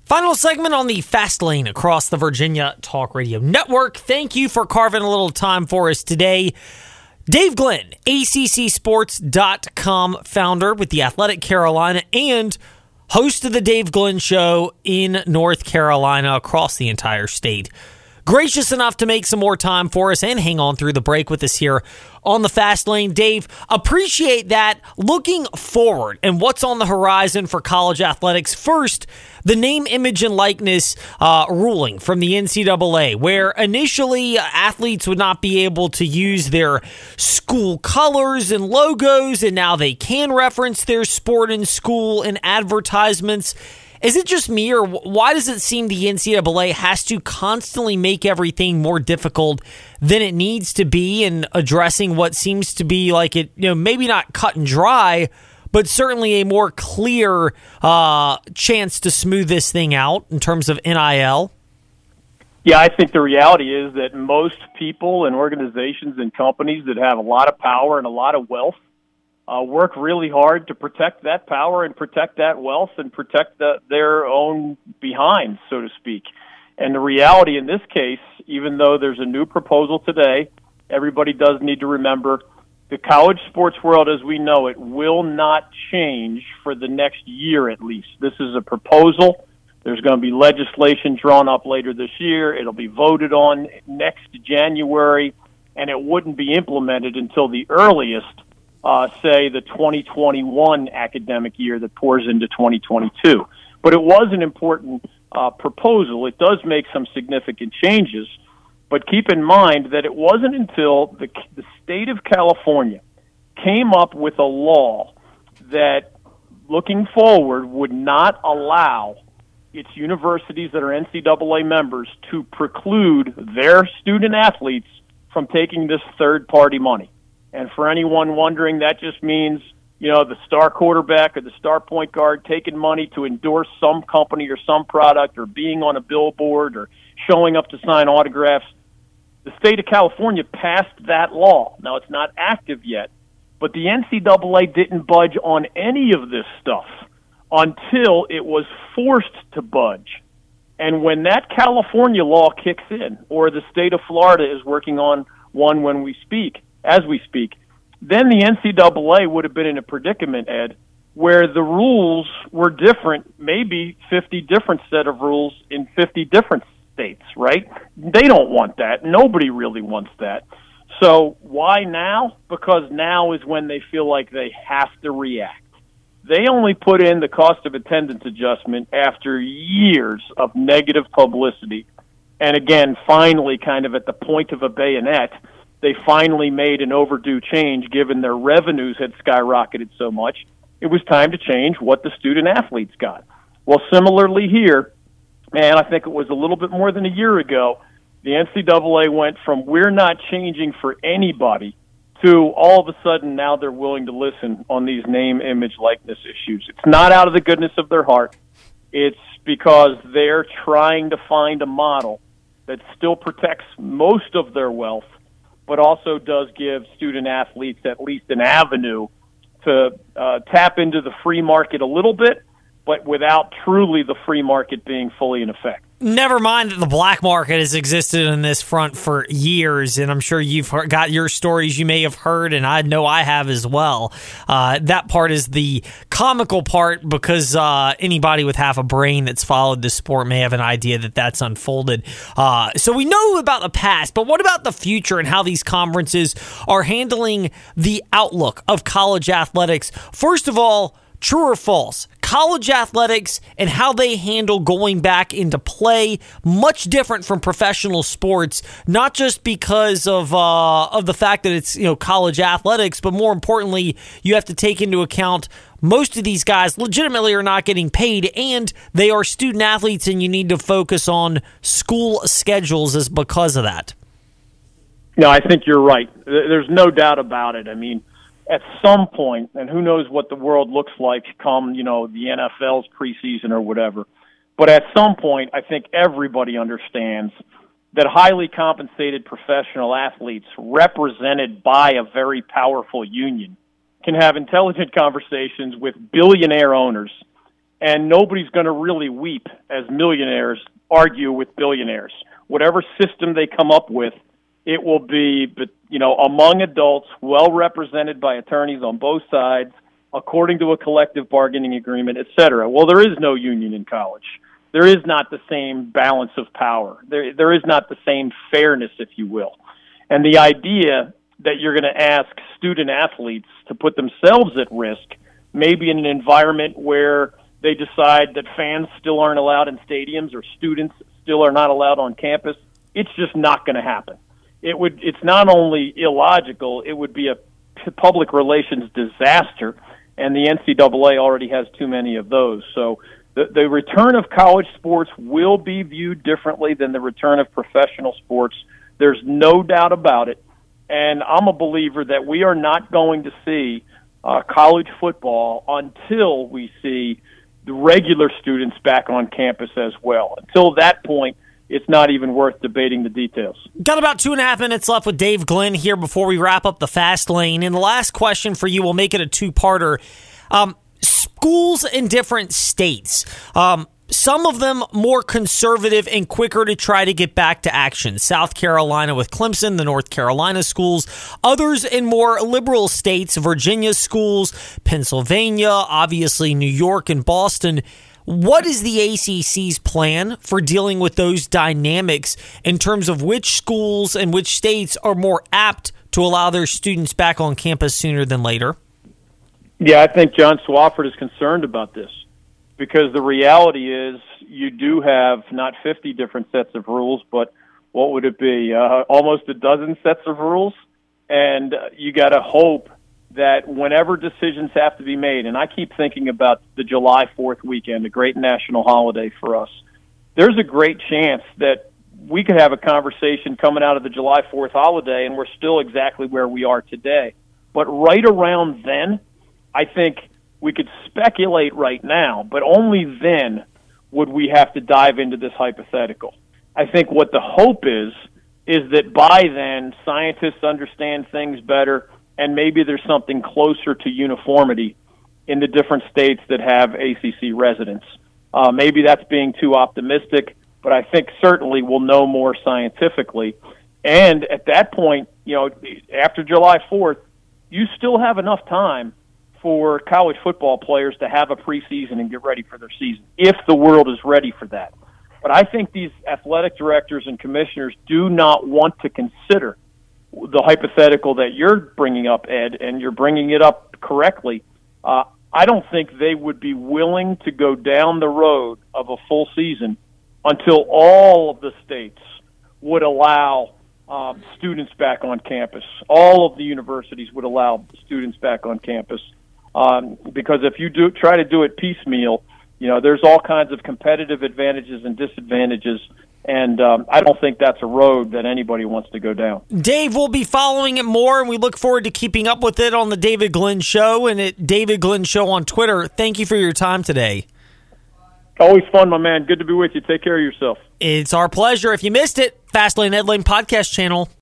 Final segment on the Fast Lane across the Virginia Talk Radio Network. Thank you for carving a little time for us today. Dave Glenn, ACCSports.com founder with The Athletic Carolina and host of the Dave Glenn Show in North Carolina across the entire state. Gracious enough to make some more time for us and hang on through the break with us here on the Fast Lane. Dave, appreciate that. Looking forward and what's on the horizon for college athletics. First, the name, image, and likeness ruling from the NCAA, where initially athletes would not be able to use their school colors and logos, and now they can reference their sport and school in advertisements. Is it just me, or why does it seem the NCAA has to constantly make everything more difficult than it needs to be in addressing what seems to be like it, maybe not cut and dry, but certainly a more clear chance to smooth this thing out in terms of NIL? Yeah, I think the reality is that most people and organizations and companies that have a lot of power and a lot of wealth work really hard to protect that power and protect that wealth and protect their own behind, so to speak. And the reality in this case, even though there's a new proposal today, everybody does need to remember the college sports world as we know it will not change for the next year at least. This is a proposal. There's going to be legislation drawn up later this year. It'll be voted on next January, and it wouldn't be implemented until the earliest say the 2021 academic year that pours into 2022. But it was an important proposal. It does make some significant changes, but keep in mind that it wasn't until the state of California came up with a law that, looking forward, would not allow its universities that are NCAA members to preclude their student athletes from taking this third-party money. And for anyone wondering, that just means, the star quarterback or the star point guard taking money to endorse some company or some product or being on a billboard or showing up to sign autographs. The state of California passed that law. Now, it's not active yet, but the NCAA didn't budge on any of this stuff until it was forced to budge. And when that California law kicks in, or the state of Florida is working on one as we speak, then the NCAA would have been in a predicament, Ed, where the rules were different, maybe 50 different set of rules in 50 different states, right? They don't want that. Nobody really wants that. So why now? Because now is when they feel like they have to react. They only put in the cost of attendance adjustment after years of negative publicity. And again, finally, kind of at the point of a bayonet, they finally made an overdue change given their revenues had skyrocketed so much. It was time to change what the student athletes got. Well, similarly here, and I think it was a little bit more than a year ago, the NCAA went from we're not changing for anybody to all of a sudden now they're willing to listen on these name, image, likeness issues. It's not out of the goodness of their heart. It's because they're trying to find a model that still protects most of their wealth, but also does give student athletes at least an avenue to tap into the free market a little bit, but without truly the free market being fully in effect. Never mind that the black market has existed in this front for years, and I'm sure you've got your stories you may have heard, and I know I have as well. That part is the comical part because anybody with half a brain that's followed this sport may have an idea that that's unfolded. So we know about the past, but what about the future and how these conferences are handling the outlook of college athletics? First of all, true or false? College athletics and how they handle going back into play, much different from professional sports, not just because of the fact that it's college athletics, but more importantly, you have to take into account most of these guys legitimately are not getting paid, and they are student athletes, and you need to focus on school schedules as because of that. No, I think you're right. There's no doubt about it. I mean, at some point, and who knows what the world looks like come, the NFL's preseason or whatever, but at some point, I think everybody understands that highly compensated professional athletes represented by a very powerful union can have intelligent conversations with billionaire owners and nobody's going to really weep as millionaires argue with billionaires. Whatever system they come up with, it will be, among adults, well represented by attorneys on both sides, according to a collective bargaining agreement, et cetera. Well, there is no union in college. There is not the same balance of power. There is not the same fairness, if you will. And the idea that you're going to ask student athletes to put themselves at risk, maybe in an environment where they decide that fans still aren't allowed in stadiums or students still are not allowed on campus, it's just not going to happen. It's not only illogical, it would be a public relations disaster, and the NCAA already has too many of those. So the return of college sports will be viewed differently than the return of professional sports. There's no doubt about it. And I'm a believer that we are not going to see college football until we see the regular students back on campus as well. Until that point, it's not even worth debating the details. Got about 2.5 minutes left with Dave Glenn here before we wrap up the Fast Lane. And the last question for you, we'll make it a two-parter. Schools in different states, some of them more conservative and quicker to try to get back to action. South Carolina with Clemson, the North Carolina schools. Others in more liberal states, Virginia schools, Pennsylvania, obviously New York and Boston. What is the ACC's plan for dealing with those dynamics in terms of which schools and which states are more apt to allow their students back on campus sooner than later? Yeah, I think John Swofford is concerned about this because the reality is you do have not 50 different sets of rules, but what would it be, almost a dozen sets of rules? And you got to hope that whenever decisions have to be made, and I keep thinking about the July 4th weekend, a great national holiday for us, there's a great chance that we could have a conversation coming out of the July 4th holiday and we're still exactly where we are today. But right around then, I think we could speculate right now, but only then would we have to dive into this hypothetical. I think what the hope is that by then scientists understand things better and maybe there's something closer to uniformity in the different states that have ACC residents. Maybe that's being too optimistic, but I think certainly we'll know more scientifically. And at that point, after July 4th, you still have enough time for college football players to have a preseason and get ready for their season, if the world is ready for that. But I think these athletic directors and commissioners do not want to consider the hypothetical that you're bringing up, Ed, and you're bringing it up correctly. I don't think they would be willing to go down the road of a full season until all of the states would allow students back on campus. All of the universities would allow students back on campus. Because if you try to do it piecemeal, there's all kinds of competitive advantages and disadvantages, and I don't think that's a road that anybody wants to go down. Dave, we'll be following it more, and we look forward to keeping up with it on the David Glenn Show and at David Glenn Show on Twitter. Thank you for your time today. Always fun, my man. Good to be with you. Take care of yourself. It's our pleasure. If you missed it, Fastlane Ed Lane podcast channel.